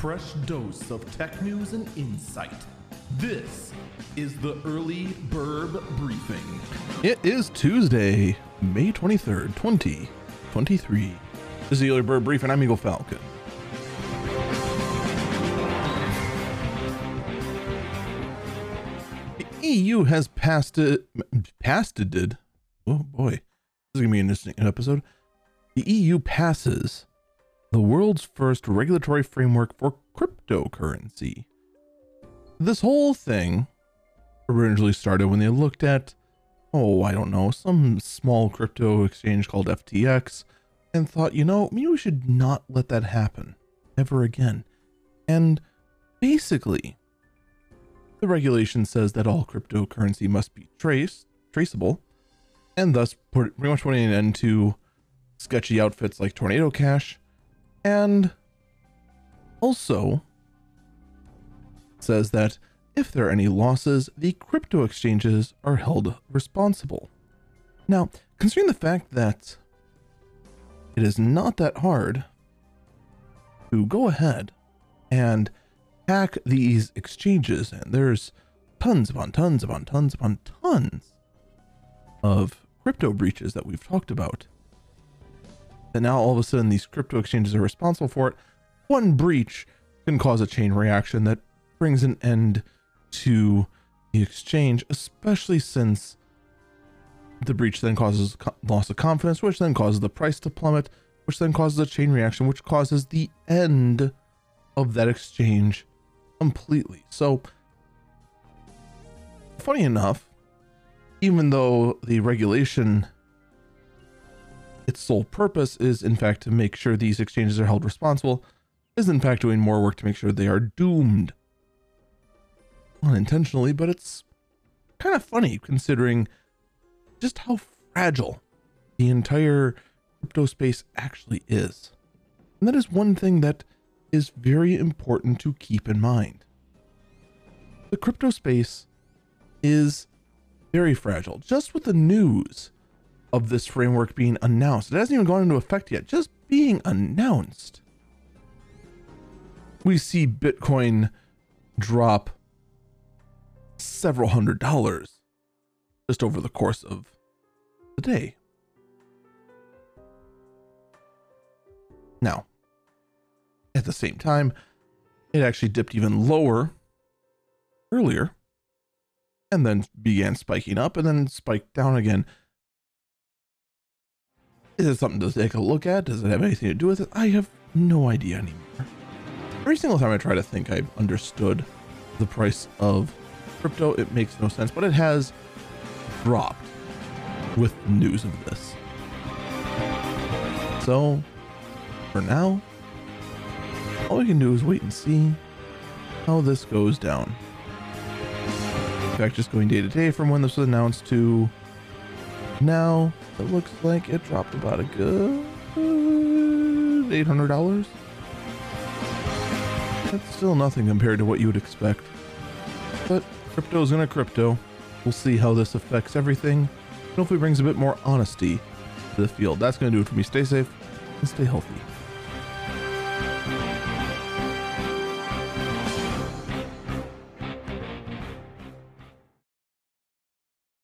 fresh dose of tech news and insight. This is the Early Burb Briefing. It is Tuesday, May 23rd, 2023. This is the Early Burb Briefing. I'm Eagle Falcon. The EU has patented. Oh boy, this is gonna be an interesting episode. The EU passes the world's first regulatory framework for cryptocurrency. This whole thing originally started when they looked at, I don't know, some small crypto exchange called FTX and thought, maybe we should not let that happen ever again. And basically, the regulation says that all cryptocurrency must be traceable, and thus pretty much putting an end to sketchy outfits like Tornado Cash, and also says that if there are any losses, the crypto exchanges are held responsible. Now, considering the fact that it is not that hard to go ahead and hack these exchanges, and there's tons upon tons of crypto breaches that we've talked about, and now all of a sudden these crypto exchanges are responsible for it. One breach can cause a chain reaction that brings an end to the exchange, especially since the breach then causes loss of confidence, which then causes the price to plummet, which then causes a chain reaction, which causes the end of that exchange completely. So, funny enough, even though the regulation, its sole purpose is in fact to make sure these exchanges are held responsible, is in fact doing more work to make sure they are doomed. Unintentionally, but it's kind of funny considering just how fragile the entire crypto space actually is. And that is one thing that is very important to keep in mind. The crypto space is very fragile. Just with the news of this framework being announced, it hasn't even gone into effect yet, just being announced, we see Bitcoin drop several $100s just over the course of the day. Now, at the same time, it actually dipped even lower earlier and then began spiking up and then spiked down again. Is it something to take a look at? Does it have anything to do with it? I have no idea anymore. Every single time I try to think I've understood the price of crypto, it makes no sense, but it has dropped with news of this. So for now, all we can do is wait and see how this goes down. In fact, just going day to day from when this was announced to now, it looks like it dropped about a good $800. That's still nothing compared to what you would expect, but crypto's gonna crypto. We'll see how this affects everything, and hopefully brings a bit more honesty to the field. That's gonna do it for me. Stay safe and stay healthy.